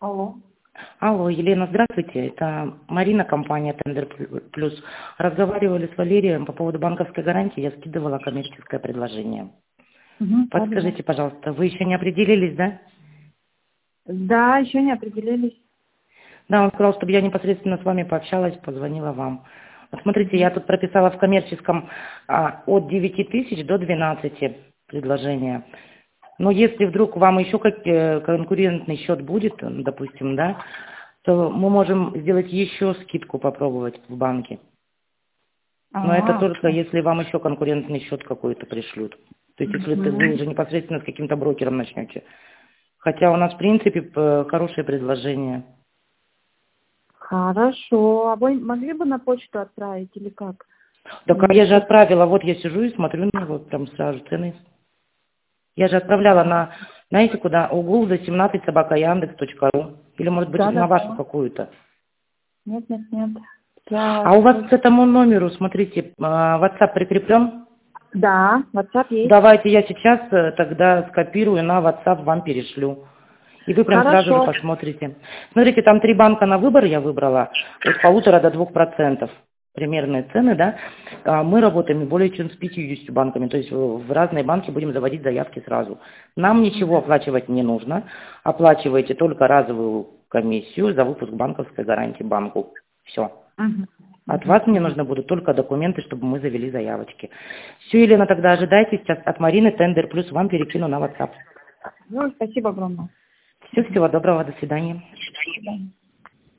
Алло. Алло, Елена, здравствуйте. Это Марина, компания Тендер Плюс. Разговаривали с Валерием по поводу банковской гарантии. Я скидывала коммерческое предложение. Да. Подскажите, пожалуйста, вы еще не определились, да? Да, еще не определились. Да, он сказал, чтобы я непосредственно с вами пообщалась, позвонила вам. Вот смотрите, я тут прописала в коммерческом от 9 тысяч до 12 предложения. Но если вдруг вам еще конкурентный счет будет, допустим, да, то мы можем сделать еще скидку, попробовать в банке. Но это только если вам еще конкурентный счет какой-то пришлют. То есть если вы уже непосредственно с каким-то брокером начнете. Хотя у нас, в принципе, хорошее предложение. Хорошо. А вы могли бы на почту отправить или как? Так я же отправила, вот я сижу и смотрю на него, там сразу цены. Я же отправляла на, знаете, куда? Угул за 17 _Яндекс.ру. Или, может быть, на вашу какую-то. Нет. А у вас к этому номеру, смотрите, WhatsApp прикреплен? Да, WhatsApp есть. Давайте я сейчас тогда скопирую, на WhatsApp вам перешлю. И вы прям сразу же посмотрите. Смотрите, там 3 банка на выбор я выбрала. От 1,5 до 2%. Примерные цены, да. Мы работаем более чем с 50 банками. То есть в разные банки будем заводить заявки сразу. Нам ничего оплачивать не нужно. Оплачиваете только разовую комиссию за выпуск банковской гарантии банку. Все. От вас мне нужны будут только документы, чтобы мы завели заявочки. Все, Елена, тогда ожидайте. Сейчас от Марины Тендер Плюс вам перекину на WhatsApp. Ну, спасибо огромное. Всего доброго, до свидания. До свидания.